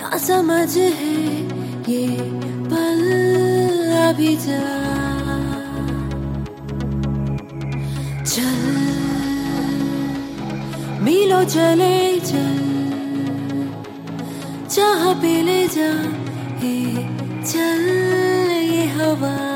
ना समझ है ये पल अभी जा। चल मीलों चले चल, जहाँ पे ले जा चल ये हवा।